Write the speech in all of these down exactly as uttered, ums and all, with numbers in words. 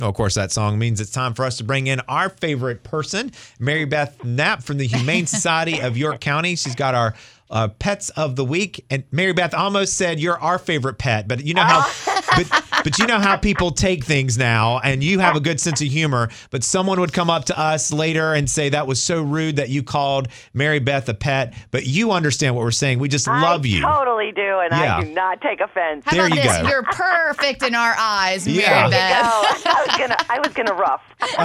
Of course, that song means it's time for us to bring in our favorite person, Mary Beth Knapp from the Humane Society of York County. She's got our uh, Pets of the Week. And Mary Beth almost said you're our favorite pet, but you know how but, but you know how people take things now, and you have a good sense of humor. But someone would come up to us later and say that was so rude that you called Mary Beth a pet. But you understand what we're saying. We just love you. I totally do, and Yeah. I do not take offense. How There about you this? go. You're perfect in our eyes, Mary Yeah. Beth. Oh, I was gonna, I was gonna rough.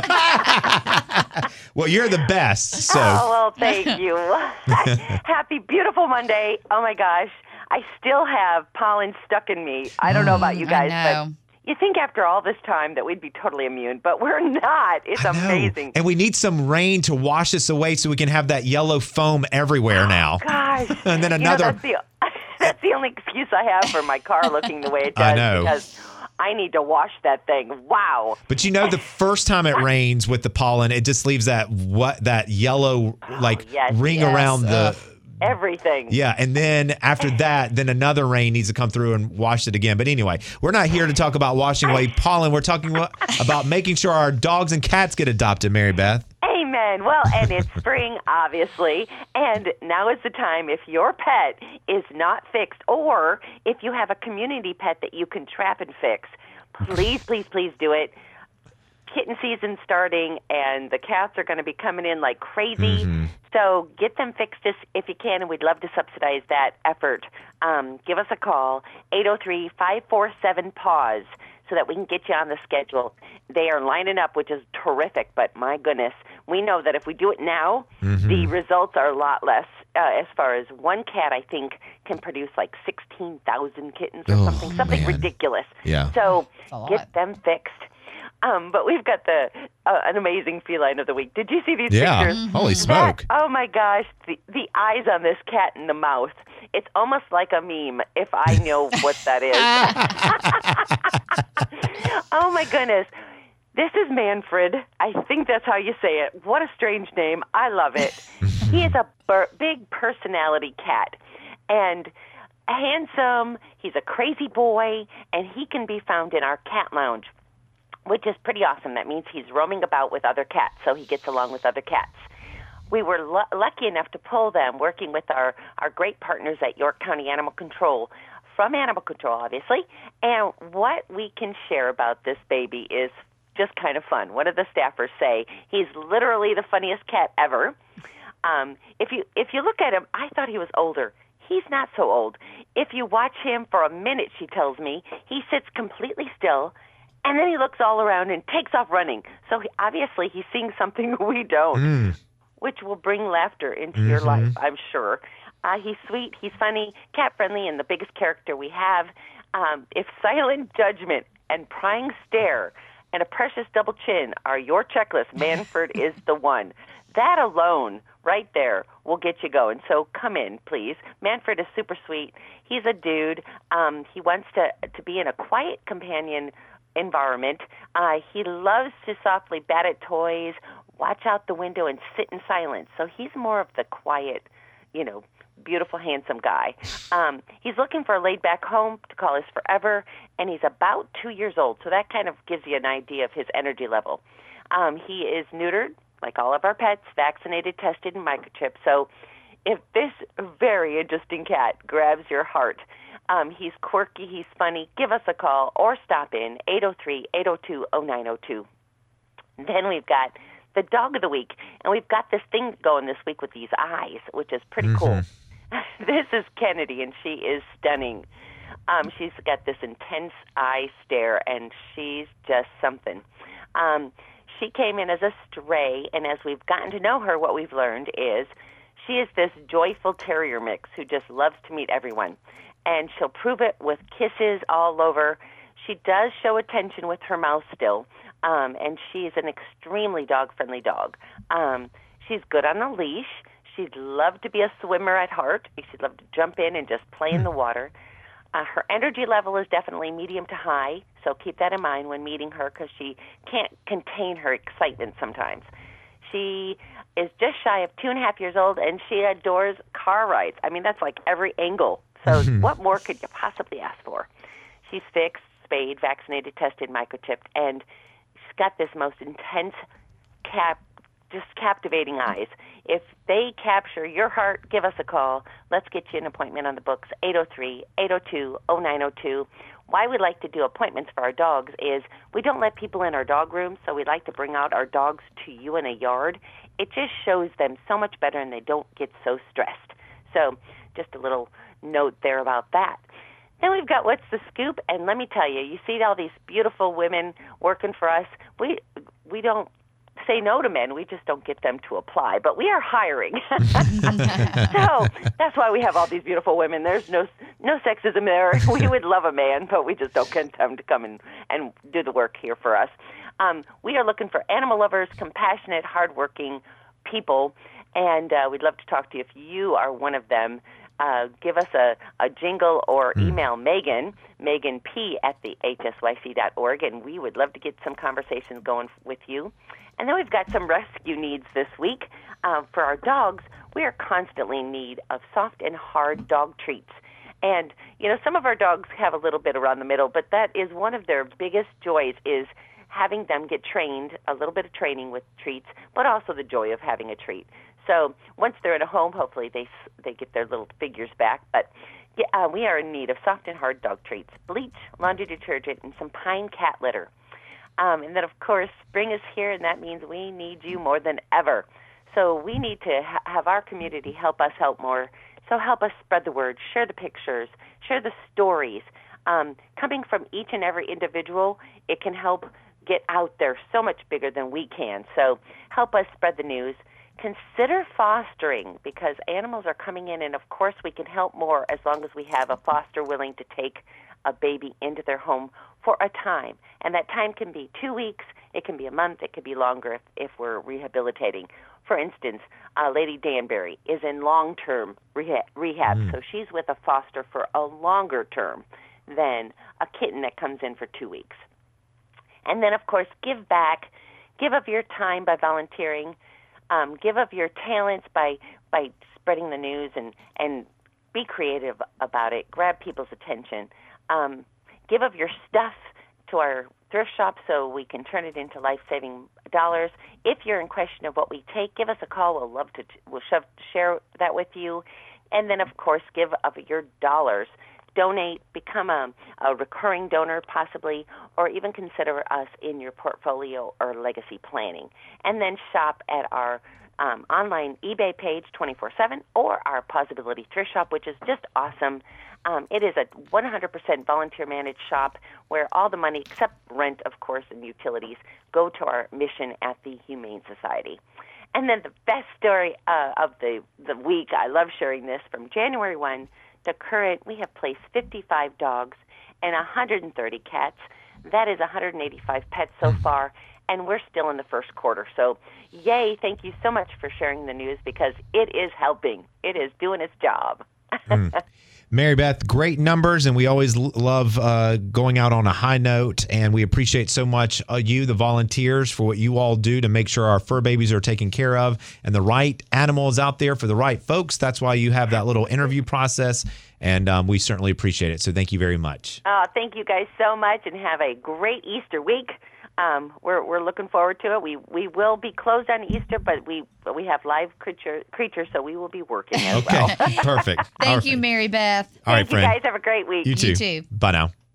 Well, you're the best. So Oh, well, thank you. Happy, beautiful Monday. Oh, my gosh. I still have pollen stuck in me. I don't know about you I guys, know. but you think after all this time that we'd be totally immune, but we're not. It's I know. amazing. And we need some rain to wash this away so we can have that yellow foam everywhere now. Gosh. And then You know, another- that's, the, that's the only excuse I have for my car looking the way it does. I know. Because I need to wash that thing. Wow. But you know, the first time it rains with the pollen, it just leaves that what that yellow like yes, ring yes. around the Everything. yeah. And then after that, then another rain needs to come through and wash it again. But anyway, we're not here to talk about washing away pollen. We're talking about making sure our dogs and cats get adopted, Mary Beth. Amen. Well, and it's spring, obviously, and now is the time if your pet is not fixed or if you have a community pet that you can trap and fix, please, please, please do it. Kitten season starting, and the cats are going to be coming in like crazy. Mm-hmm. So get them fixed if, if you can, and we'd love to subsidize that effort. Um, give us a call, eight oh three, five four seven, P A U S E, so that we can get you on the schedule. They are lining up, which is terrific, but my goodness, we know that if we do it now, Mm-hmm. the results are a lot less. Uh, as far as one cat, I think, can produce like sixteen thousand kittens or Oh, something, something man. ridiculous. Yeah. So a lot. get them fixed. Um, but we've got the uh, an amazing feline of the week. Did you see these Yeah. pictures? Holy smoke. That- oh my gosh, the the eyes on this cat in the mouth. It's almost like a meme, if I know what that is. Oh my goodness. This is Manfred. I think that's how you say it. What a strange name. I love it. He is a bur- big personality cat. And handsome. He's a crazy boy. And he can be found in our cat lounge, which is pretty awesome. That means he's roaming about with other cats, so he gets along with other cats. We were lu- lucky enough to pull them, working with our, our great partners at York County Animal Control, from Animal Control, obviously. And what we can share about this baby is just kind of fun. One of the staffers say he's literally the funniest cat ever. Um, if you if you look at him, I thought he was older. He's not so old. If you watch him for a minute, she tells me, he sits completely still, and then he looks all around and takes off running. So he, obviously he's seeing something we don't, Mm. which will bring laughter into your life, I'm sure. Uh, he's sweet, he's funny, cat-friendly, and the biggest character we have. Um, if silent judgment and prying stare and a precious double chin are your checklist, Manfred is the one. That alone, right there, will get you going. So come in, please. Manfred is super sweet. He's a dude. Um, he wants to to be in a quiet companion environment. Uh, he loves to softly bat at toys, watch out the window, and sit in silence. So he's more of the quiet, you know, beautiful, handsome guy. Um, he's looking for a laid-back home to call his forever, and he's about two years old. So that kind of gives you an idea of his energy level. Um, he is neutered, like all of our pets, vaccinated, tested, and microchipped. So if this very interesting cat grabs your heart, um, he's quirky, he's funny, give us a call or stop in, eight oh three, eight oh two, oh nine oh two. Then we've got the dog of the week, and we've got this thing going this week with these eyes, which is pretty cool. This is Kennedy, and she is stunning. Um, she's got this intense eye stare, and she's just something. Um, she came in as a stray, and as we've gotten to know her, what we've learned is she is this joyful terrier mix who just loves to meet everyone. And she'll prove it with kisses all over. She does show attention with her mouth still, um, and she's an extremely dog-friendly dog. Um, she's good on a leash. She'd love to be a swimmer at heart. She'd love to jump in and just play in the water. Uh, her energy level is definitely medium to high, so keep that in mind when meeting her because she can't contain her excitement sometimes. She is just shy of two and a half years old, and she adores car rides. I mean, that's like every angle. So what more could you possibly ask for? She's fixed, spayed, vaccinated, tested, microchipped, and she's got this most intense, cap, just captivating eyes. If they capture your heart, give us a call. Let's get you an appointment on the books, eight oh three, eight oh two, oh nine oh two. Why we like to do appointments for our dogs is we don't let people in our dog rooms, so we like to bring out our dogs to you in a yard. It just shows them so much better, and they don't get so stressed. So just a little note there about that. Then we've got What's the Scoop, and let me tell you, you see all these beautiful women working for us. We we don't say no to men. We just don't get them to apply, but we are hiring. So that's why we have all these beautiful women. There's no no sexism there. We would love a man, but we just don't get them to come and, and do the work here for us. Um, we are looking for animal lovers, compassionate, hardworking people, and uh, we'd love to talk to you if you are one of them. Uh, give us a, a jingle or email Megan, Megan P at the H S Y C dot org, and we would love to get some conversations going with you. And then we've got some rescue needs this week. Uh, for our dogs, we are constantly in need of soft and hard dog treats. And, you know, some of our dogs have a little bit around the middle, but that is one of their biggest joys is having them get trained, a little bit of training with treats, but also the joy of having a treat. So once they're in a home, hopefully they they get their little figures back. But yeah, uh, we are in need of soft and hard dog treats, bleach, laundry detergent, and some pine cat litter. Um, and then, of course, spring is here, and that means we need you more than ever. So we need to ha- have our community help us help more. So help us spread the word, share the pictures, share the stories. Um, coming from each and every individual, it can help get out there so much bigger than we can. So help us spread the news. Consider fostering, because animals are coming in, and of course we can help more as long as we have a foster willing to take a baby into their home for a time. And that time can be two weeks, it can be a month, it could be longer if, if we're rehabilitating. For instance, uh, Lady Danbury is in long-term reha- rehab, mm. so she's with a foster for a longer term than a kitten that comes in for two weeks. And then, of course, give back. Give of your time by volunteering. Um, give of your talents by by spreading the news, and, and be creative about it. Grab people's attention. Um, give of your stuff to our thrift shop so we can turn it into life-saving dollars. If you're in question of what we take, give us a call. We'll love to we'll shove, share that with you. And then, of course, give of your dollars. Donate, become a, a recurring donor possibly, or even consider us in your portfolio or legacy planning. And then shop at our um, online eBay page twenty-four seven or our Possibility Thrift Shop, which is just awesome. Um, it is a one hundred percent volunteer-managed shop where all the money, except rent, of course, and utilities, go to our mission at the Humane Society. And then the best story uh, of the, the week, I love sharing this, from January first to current, we have placed fifty-five dogs and one hundred thirty cats. That is one hundred eighty-five pets so far, and we're still in the first quarter. So, yay, thank you so much for sharing the news, because it is helping. It is doing its job. mm. Mary Beth, great numbers, and we always l- love uh, going out on a high note, and we appreciate so much uh, you, the volunteers, for what you all do to make sure our fur babies are taken care of and the right animals out there for the right folks. That's why you have that little interview process, and um, we certainly appreciate it. So thank you very much. Oh, thank you guys so much, and have a great Easter week. Um, we're we're looking forward to it. We we will be closed on Easter, but we but we have live creature creatures, so we will be working as okay. well. Perfect. Thank All you, right. Mary Beth. All right, Thank you friend. guys. Have a great week. You too. You too. Bye now.